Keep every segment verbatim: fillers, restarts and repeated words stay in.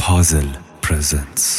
Puzzle presents.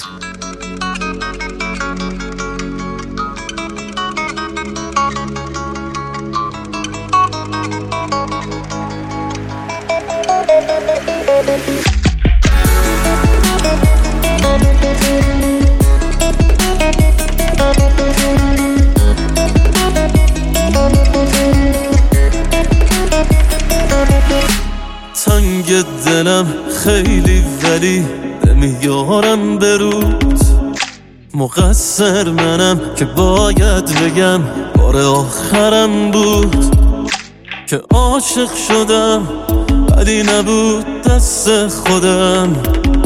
تنگ دلم خیلی ولی نمیارم برود، مقصر منم که باید بگم بار آخرم بود که عاشق شدم ولی نبود دست خودم.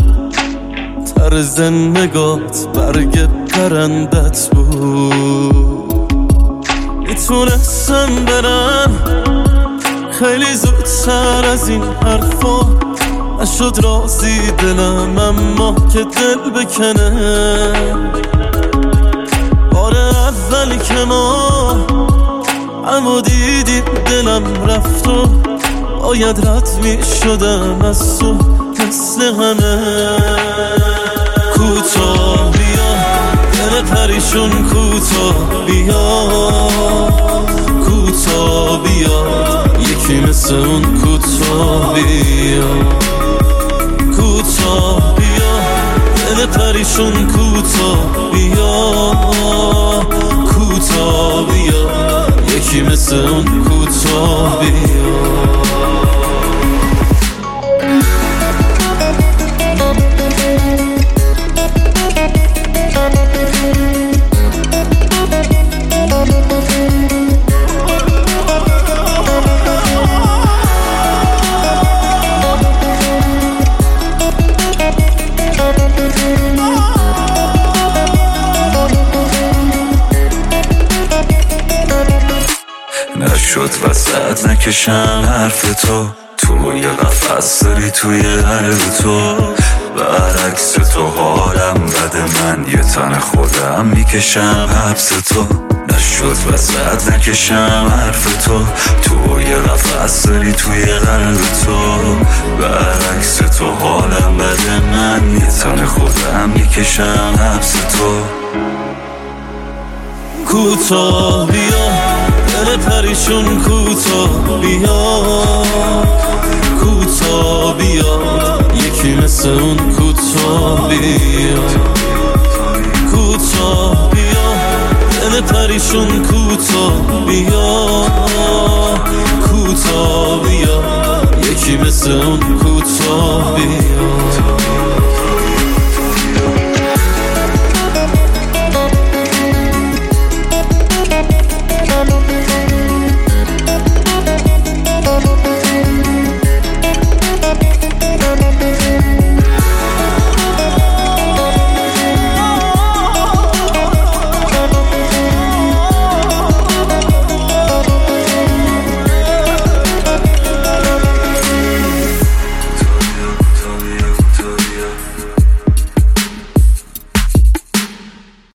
طرز نگات برگ پرندت بود، میتونستم برم خیلی زودتر از این حرفا. نشد راضی دلم اما که دل بکنه. بار اول که ما اما دیدیم دلم رفت و باید رد می شدم از تو مثل همه. کوتاه بیا دل پریشون، کوتاه بیا کوتاه بیا یکی مثل اون کوتاه بیا. کوتاه بیا دل پریشون، کوتاه بیا کوتاه بیا یکی مثل اون کوتاه بیا. نشد وسط نکشم حرف تو، توی قفص داری توی قلب تو. برعکس تو حالم بده، من یه تن خودم میکشم حبس تو. نشد وسط نکشم حرف تو، توی قفص داری توی قلب تو. برعکس تو حالم بده، من یه تن خودم میکشم حبس تو. کوتاه بیا دل پریشون، کوتاه بیا کوتاه بیا یکی مثل اون کوتاه بیا. کوتاه بیا دل پریشون، کوتاه بیا کوتاه بیا یکی مثل اون کوتاه بیا.